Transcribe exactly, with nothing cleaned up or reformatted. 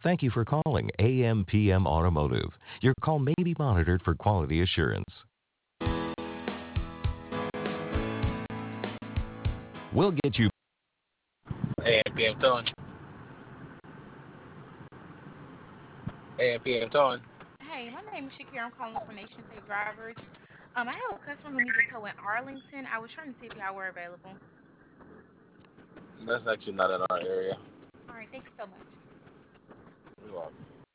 Thank you for calling A M P M Automotive. Your call may be monitored for quality assurance. We'll get you. A M P M towing. A M P M towing. Hey, my name is Shakira. I'm calling for Nation Safe Drivers. Um, I have a customer who needs a tow in Arlington. I was trying to see if y'all were available. That's actually not in our area. All right, thank you so much. You're welcome.